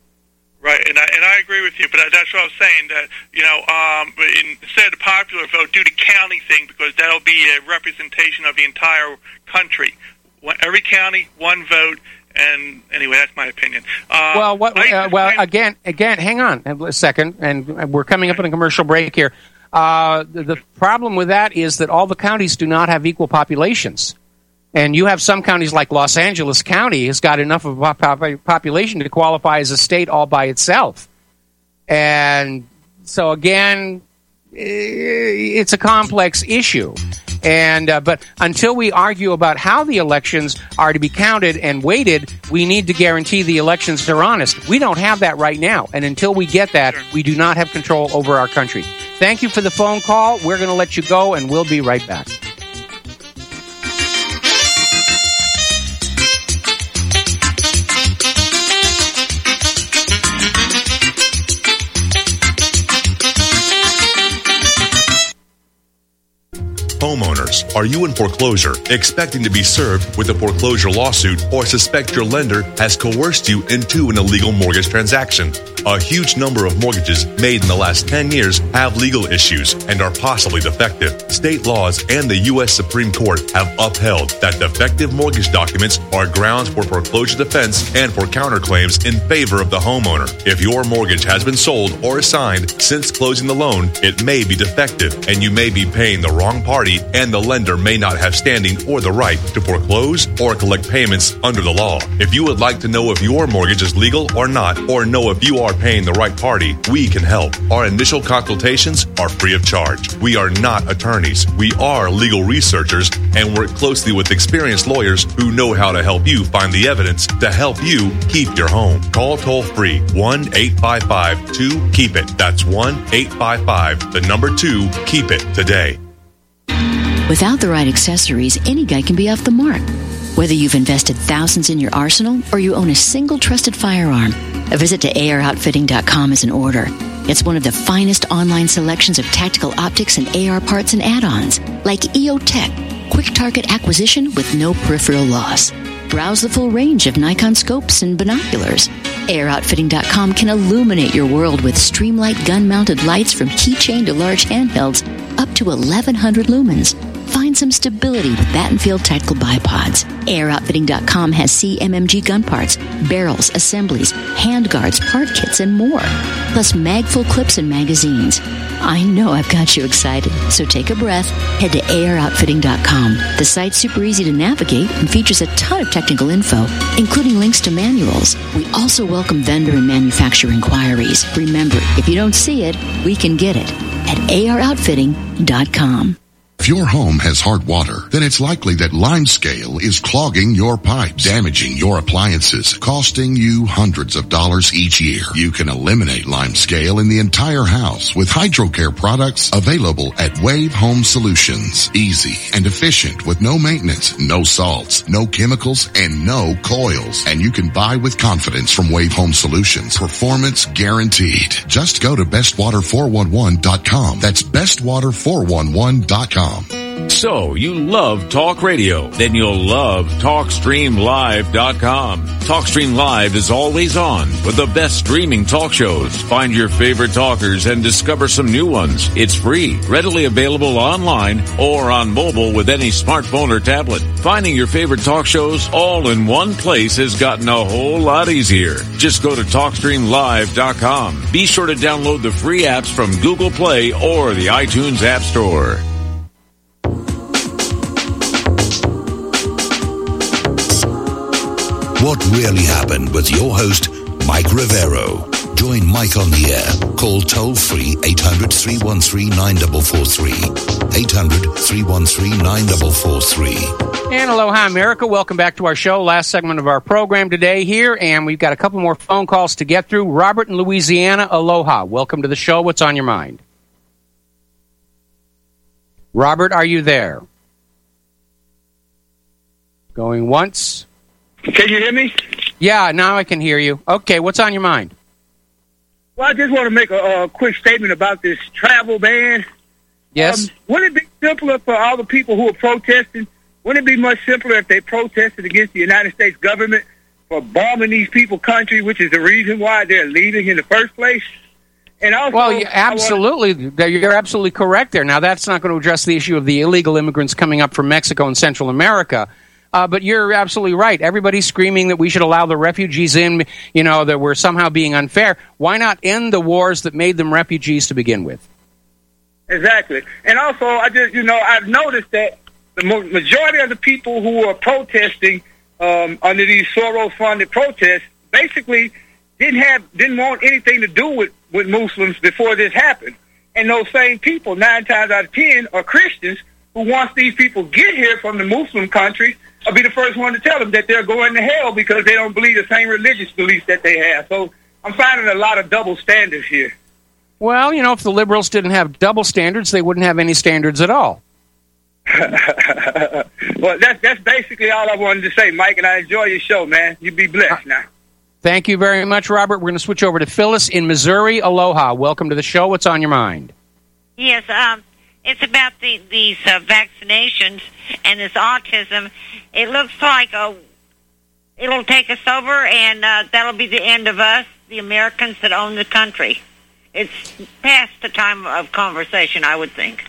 Right, and I, and I agree with you, but that's what I was saying, that, you know, um, instead of the popular vote, do the county thing, because that'll be a representation of the entire country. Every county, one vote, and anyway, that's my opinion. Uh, well, what, I, uh, well, again, again, hang on a second, and we're coming up on a commercial break here. Uh, the, the problem with that is that all the counties do not have equal populations. And you have some counties like Los Angeles County has got enough of a pop- population to qualify as a state all by itself. And so, again, it's a complex issue. And uh, but until we argue about how the elections are to be counted and weighted, we need to guarantee the elections are honest. We don't have that right now. And until we get that, we do not have control over our country. Thank you for the phone call. We're going to let you go, and we'll be right back. Homeowners, are you in foreclosure, expecting to be served with a foreclosure lawsuit, or suspect your lender has coerced you into an illegal mortgage transaction? A huge number of mortgages made in the last ten years have legal issues and are possibly defective. State laws and the U S Supreme Court have upheld that defective mortgage documents are grounds for foreclosure defense and for counterclaims in favor of the homeowner. If your mortgage has been sold or assigned since closing the loan, it may be defective and you may be paying the wrong party, and the lender may not have standing or the right to foreclose or collect payments under the law. If you would like to know if your mortgage is legal or not, or know if you are paying the right party, we can help. Our initial consultations are free of charge. We are not attorneys. We are legal researchers and work closely with experienced lawyers who know how to help you find the evidence to help you keep your home. Call toll free one eight five five two keep it. That's one eight five five, the number two, keep it today. Without the right accessories, any guy can be off the mark. Whether you've invested thousands in your arsenal or you own a single trusted firearm, a visit to A R outfitting dot com is in order. It's one of the finest online selections of tactical optics and A R parts and add-ons, like E O Tech, quick target acquisition with no peripheral loss. Browse the full range of Nikon scopes and binoculars. A R outfitting dot com can illuminate your world with Streamlight gun-mounted lights from keychain to large handhelds up to eleven hundred lumens. Find some stability with Battenfield Tactical Bipods. A R outfitting dot com has C M M G gun parts, barrels, assemblies, handguards, part kits, and more. Plus mag-full clips and magazines. I know I've got you excited, so take a breath. Head to A R outfitting dot com. The site's super easy to navigate and features a ton of technical info, including links to manuals. We also welcome vendor and manufacturer inquiries. Remember, if you don't see it, we can get it at A R outfitting dot com. If your home has hard water, then it's likely that Limescale is clogging your pipes, damaging your appliances, costing you hundreds of dollars each year. You can eliminate Limescale in the entire house with HydroCare products available at Wave Home Solutions. Easy and efficient with no maintenance, no salts, no chemicals, and no coils. And you can buy with confidence from Wave Home Solutions. Performance guaranteed. Just go to best water four one one dot com. That's best water four one one dot com. So, you love talk radio? Then you'll love talk stream live dot com. TalkStream Live is always on with the best streaming talk shows. Find your favorite talkers and discover some new ones. It's free, readily available online or on mobile with any smartphone or tablet. Finding your favorite talk shows all in one place has gotten a whole lot easier. Just go to talk stream live dot com. Be sure to download the free apps from Google Play or the iTunes App Store. What Really Happened with your host, Mike Rivero. Join Mike on the air. Call toll-free eight hundred, three one three, nine four four three. eight hundred, three one three, nine four four three. And aloha, America. Welcome back to our show. Last segment of our program today here, and we've got a couple more phone calls to get through. Robert in Louisiana, aloha. Welcome to the show. What's on your mind? Robert, are you there? Going once. Can you hear me? Yeah, now I can hear you. Okay, what's on your mind? Well, I just want to make a, a quick statement about this travel ban. Yes. Um, wouldn't it be simpler for all the people who are protesting? Wouldn't it be much simpler if they protested against the United States government for bombing these people's country, which is the reason why they're leaving in the first place. And also, well, yeah, absolutely, wanna... you're absolutely correct there. Now, that's not going to address the issue of the illegal immigrants coming up from Mexico and Central America. Uh, but you're absolutely right. Everybody's screaming that we should allow the refugees in, you know, that we're somehow being unfair. Why not end the wars that made them refugees to begin with? Exactly. And also, I just, you know, I've noticed that the majority of the people who are protesting um, under these Soros-funded protests basically didn't have, didn't want anything to do with, with Muslims before this happened. And those same people, nine times out of ten, are Christians who, once these people get here from the Muslim countries, I'll be the first one to tell them that they're going to hell because they don't believe the same religious beliefs that they have. So I'm finding a lot of double standards here. Well, you know, if the liberals didn't have double standards, they wouldn't have any standards at all. Well, that's that's basically all I wanted to say, Mike, and I enjoy your show, man. You be blessed now. Thank you very much, Robert. We're going to switch over to Phyllis in Missouri. Aloha. Welcome to the show. What's on your mind? Yes, um, it's about the, these uh, vaccinations and this autism. It looks like uh, it'll take us over, and uh, that'll be the end of us, the Americans that own the country. It's past the time of conversation, I would think.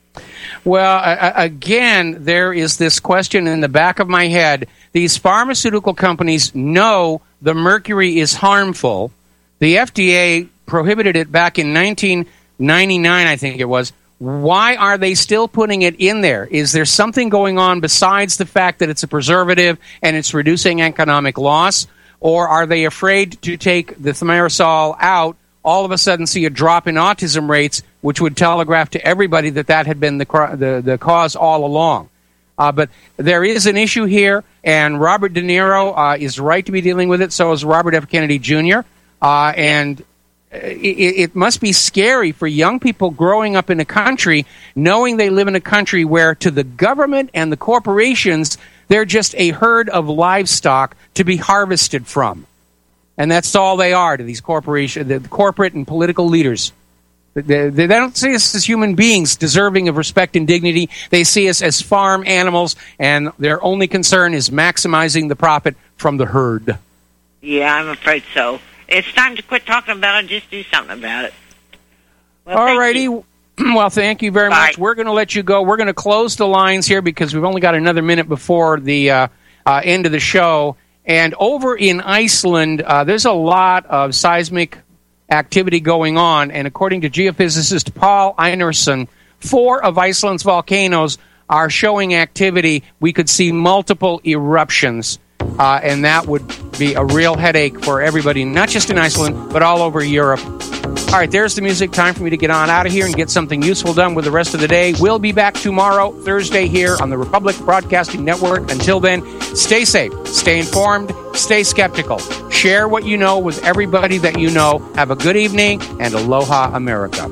Well, uh, again, there is this question in the back of my head. These pharmaceutical companies know the mercury is harmful. The F D A prohibited it back in nineteen ninety-nine, I think it was. Why are they still putting it in there? Is there something going on besides the fact that it's a preservative and it's reducing economic loss? Or are they afraid to take the thimerosal out, all of a sudden see a drop in autism rates, which would telegraph to everybody that that had been the the, the cause all along? Uh, but there is an issue here, and Robert De Niro uh, is right to be dealing with it. So is Robert F. Kennedy Junior Uh, and it, it must be scary for young people growing up in a country, knowing they live in a country where to the government and the corporations, they're just a herd of livestock to be harvested from. And that's all they are to these corporations, the corporate and political leaders. They, they don't see us as human beings deserving of respect and dignity. They see us as farm animals, and their only concern is maximizing the profit from the herd. Yeah, I'm afraid so. It's time to quit talking about it and just do something about it. Well, all righty. Well, thank you very Bye. much. We're going to let you go. We're going to close the lines here because we've only got another minute before the uh, uh, end of the show. And over in Iceland, uh, there's a lot of seismic activity going on. And according to geophysicist Paul Einarsson, four of Iceland's volcanoes are showing activity. We could see multiple eruptions. Uh, and that would be a real headache for everybody, not just in Iceland, but all over Europe. All right, there's the music. Time for me to get on out of here and get something useful done with the rest of the day. We'll be back tomorrow, Thursday, here on the Republic Broadcasting Network. Until then, stay safe, stay informed, stay skeptical. Share what you know with everybody that you know. Have a good evening, and aloha, America.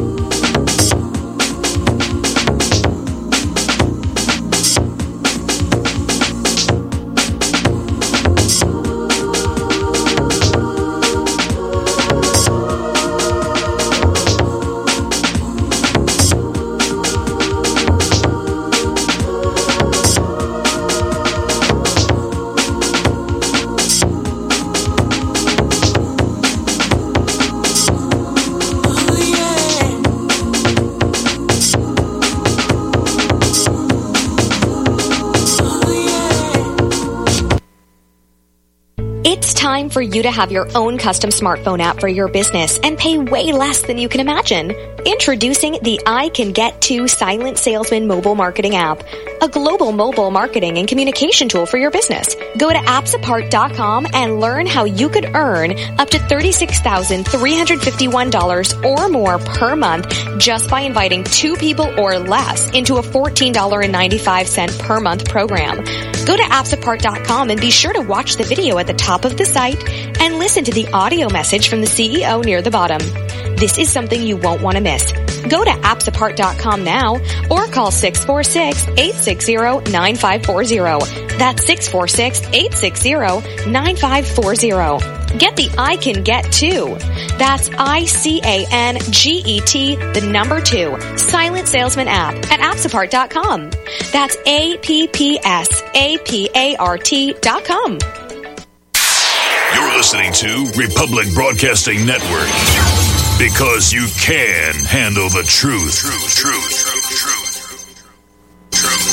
Time for you to have your own custom smartphone app for your business and pay way less than you can imagine. Introducing the I Can Get To Silent Salesman mobile marketing app, a global mobile marketing and communication tool for your business. Go to apps apart dot com and learn how you could earn up to thirty-six thousand three hundred fifty-one dollars or more per month just by inviting two people or less into a fourteen dollars and ninety-five cents per month program. Go to apps apart dot com and be sure to watch the video at the top of the site and listen to the audio message from the C E O near the bottom. This is something you won't want to miss. Go to apps apart dot com now or call six four six, eight six zero, nine five four zero. That's six four six, eight six zero, nine five four zero. Get the I Can Get To. That's I C A N G E T, the number two, Silent Salesman app at apps apart dot com. That's A P P S A P A R T dot com. You're listening to Republic Broadcasting Network. Because you can handle the truth. Truth, truth, truth.